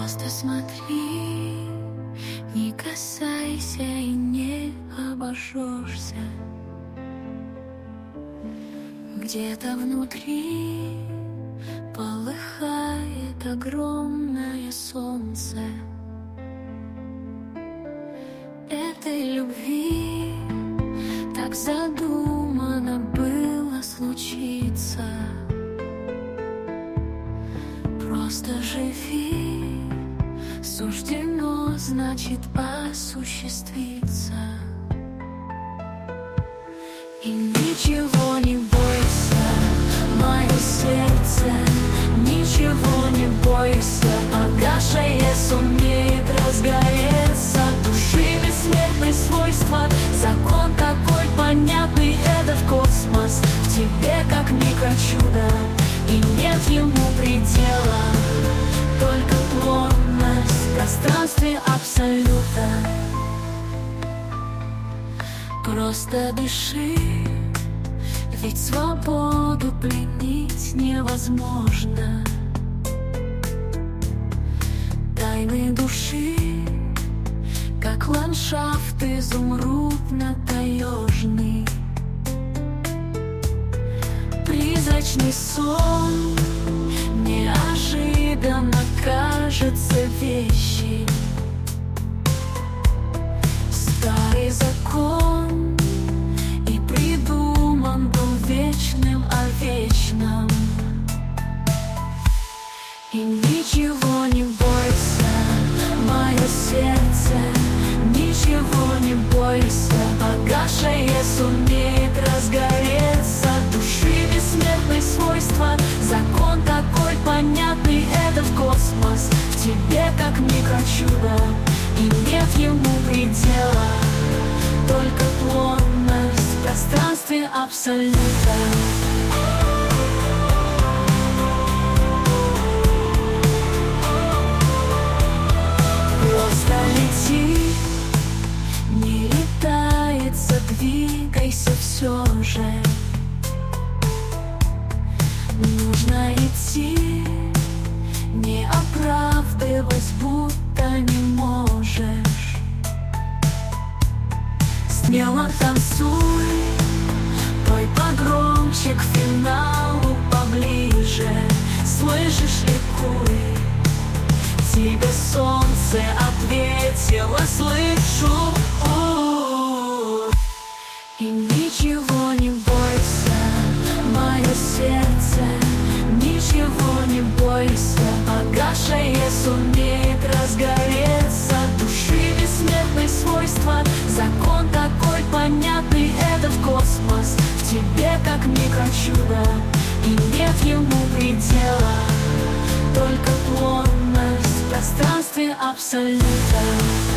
Просто смотри, не касайся и не обожжешься. Где-то внутри полыхает огромное солнце этой любви. Так задумано было случиться. Просто живи, суждено, значит, осуществиться. И ничего не бойся, мое сердце, ничего не бойся. Погашее сумеет разгореться души бессмертные свойства. Закон такой понятный, этот космос в тебе как микрочудо, и нет ему предела, только плотность в пространстве абсолюта. Просто дыши, ведь свободу пленить невозможно. Тайны души, как ландшафт изумрудно-таежный. Призрачный сон неожиданно кажется вещи. Старый закон и придуман был вечным о вечном. И ничего не бойся, мое сердце, ничего не бойся. Погашее сумеет разгореться души бессмертные свойства. Закон такой понятный, этот космос в тебе как микрочудо, и нет ему предела, только плотность в пространстве абсолюта. Просто лети, не летается, двигайся все же. Нужно идти, не оправдываясь, будто не можешь. Смело танцуй, пой погромче, к финалу поближе. Слышишь, ликуй, тебе солнце ответило, слышу. И ничего не бойся, мое сердце, ничего не бойся. Погашее сумеет разгореться души бессмертные свойства. Закон такой понятный, этот космос в тебе как микрочудо, и нет ему предела, только плотность в пространстве абсолюта.